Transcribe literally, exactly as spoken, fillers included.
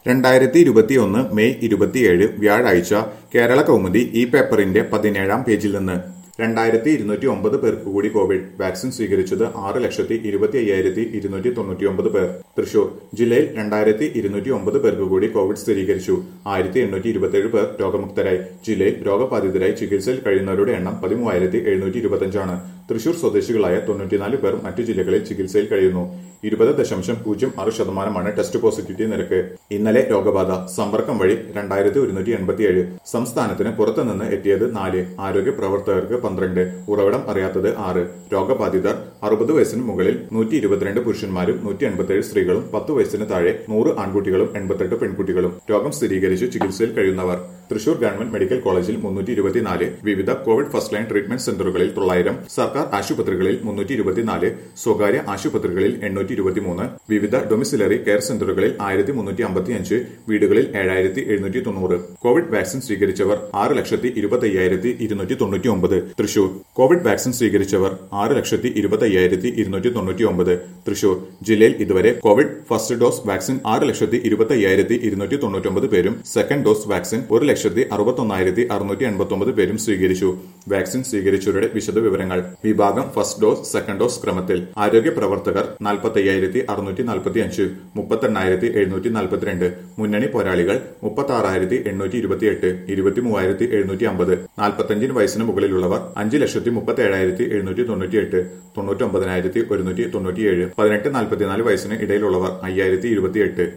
രണ്ടായിരത്തി ഇരുപത്തിയൊന്ന് മെയ് ഇരുപത്തിയേഴ് വ്യാഴാഴ്ച കേരള കൗമുദി ഈ പേപ്പറിന്റെ പതിനേഴാം പേജിൽ നിന്ന് രണ്ടായിരത്തി ഇരുന്നൂറ്റി ഒമ്പത് പേർക്ക് കൂടി കോവിഡ് വാക്സിൻ സ്വീകരിച്ചത് ആറ് ലക്ഷത്തി ഇരുപത്തി അയ്യായിരത്തി ഇരുന്നൂറ്റി തൊണ്ണൂറ്റി ഒമ്പത് പേർ. തൃശൂർ ജില്ലയിൽ രണ്ടായിരത്തി ഇരുന്നൂറ്റി ഒമ്പത് പേർക്ക് കൂടി കോവിഡ് സ്ഥിരീകരിച്ചു. ആയിരത്തി എണ്ണൂറ്റി ഇരുപത്തിയേഴ് പേർ രോഗമുക്തരായി. ജില്ലയിൽ രോഗബാധിതരായി ചികിത്സയിൽ കഴിയുന്നവരുടെ എണ്ണം പതിമൂവായിരത്തി എഴുന്നൂറ്റി ഇരുപത്തിയഞ്ചാണ്. തൃശൂർ സ്വദേശികളായ തൊണ്ണൂറ്റിനാല് പേർ മറ്റു ജില്ലകളിൽ ചികിത്സയിൽ കഴിയുന്നു. ഇരുപത് ദശാംശം പൂജ്യം ആറ് ശതമാനമാണ് ടെസ്റ്റ് പോസിറ്റിവിറ്റി നിരക്ക്. ഇന്നലെ രോഗബാധ സമ്പർക്കം വഴി രണ്ടായിരത്തി ഒരുന്നൂറ്റി എൺപത്തിയേഴ്. സംസ്ഥാനത്തിന് പുറത്തുനിന്ന് എത്തിയത് നാല്. ആരോഗ്യ പ്രവർത്തകർക്ക് പന്ത്രണ്ട്. ഉറവിടം അറിയാത്തത് ആറ്. രോഗബാധിതർ അറുപത് വയസ്സിന് മുകളിൽ നൂറ്റി ഇരുപത്തിരണ്ട് പുരുഷന്മാരും നൂറ്റി എൺപത്തിയേഴ് സ്ത്രീകളും പത്ത് വയസ്സിന് താഴെ നൂറ് ആൺകുട്ടികളും എൺപത്തെട്ട് പെൺകുട്ടികളും. രോഗം സ്ഥിരീകരിച്ച് ചികിത്സയിൽ കഴിയുന്നവർ തൃശൂർ ഗവൺമെന്റ് മെഡിക്കൽ കോളേജിൽ മുന്നൂറ്റി ഇരുപത്തിനാല്, വിവിധ കോവിഡ് ഫസ്റ്റ് ലൈൻ ട്രീറ്റ്മെന്റ് സെന്ററുകളിൽ തൊള്ളായിരം, സർക്കാർ ആശുപത്രികളിൽ മുന്നൂറ്റി ഇരുപത്തിനാല്, സ്വകാര്യ ആശുപത്രികളിൽ എണ്ണൂറ്റി ഇരുപത്തിമൂന്ന്, വിവിധ ഡൊമിസിലറി കെയർ സെന്ററുകളിൽ ആയിരത്തി മുന്നൂറ്റി അമ്പത്തിയഞ്ച്, വീടുകളിൽ ഏഴായിരത്തി എഴുന്നൂറ്റി തൊണ്ണൂറ്. കോവിഡ് വാക്സിൻ സ്വീകരിച്ചവർ ആറ് ലക്ഷത്തി ഇരുപത്തി അയ്യായിരത്തി ഇരുന്നൂറ്റി തൊണ്ണൂറ്റി ഒമ്പത്. തൃശൂർ കോവിഡ് വാക്സിൻ സ്വീകരിച്ചവർ ആറ് ലക്ഷത്തി ഇരുപത്തി അയ്യായിരത്തി ഇരുന്നൂറ്റി തൊണ്ണൂറ്റി ഒമ്പത്. തൃശൂർ ജില്ലയിൽ ഇതുവരെ കോവിഡ് ഫസ്റ്റ് ഡോസ് വാക്സിൻ ആറ് ലക്ഷത്തി ഇരുപത്തി അയ്യായിരത്തി ഇരുന്നൂറ്റി തൊണ്ണൂറ്റി ഒമ്പത് പേരും സെക്കൻഡ് ഡോസ് വാക്സിൻ ഒരു ലക്ഷത്തി അറുപത്തൊന്നായിരത്തി അറുന്നൂറ്റി എൺപത്തി ഒമ്പത് പേരും സ്വീകരിച്ചു. വാക്സിൻ സ്വീകരിച്ചവരുടെ വിശദ വിവരങ്ങൾ. വിഭാഗം ഫസ്റ്റ് ഡോസ് സെക്കൻഡ് ഡോസ് ക്രമത്തിൽ. ആരോഗ്യ പ്രവർത്തകർ നാൽപ്പത്തി അയ്യായിരത്തി അറുന്നൂറ്റി നാൽപ്പത്തി അഞ്ച്, മുപ്പത്തി എണ്ണായിരത്തി എഴുന്നൂറ്റി നാൽപ്പത്തിരണ്ട്. മുന്നണി പോരാളികൾ മുപ്പത്തി ആറായിരത്തി എണ്ണൂറ്റി ഇരുപത്തിയെട്ട്, ഇരുപത്തി മൂവായിരത്തി എഴുന്നൂറ്റി അമ്പത്. നാൽപ്പത്തഞ്ചിന് വയസ്സിന് മുകളിലുള്ളവർ അഞ്ച് ലക്ഷത്തി മുപ്പത്തി ഏഴായിരത്തി എഴുന്നൂറ്റി തൊണ്ണൂറ്റിയെട്ട്, തൊണ്ണൂറ്റി ഒമ്പതിനായിരത്തി ഒരുന്നൂറ്റി തൊണ്ണൂറ്റിയേഴ്. പതിനെട്ട് നാൽപ്പത്തിനാല് വയസ്സിന് ഇടയിലുള്ളവർ അയ്യായിരത്തി ഇരുപത്തിയെട്ട്.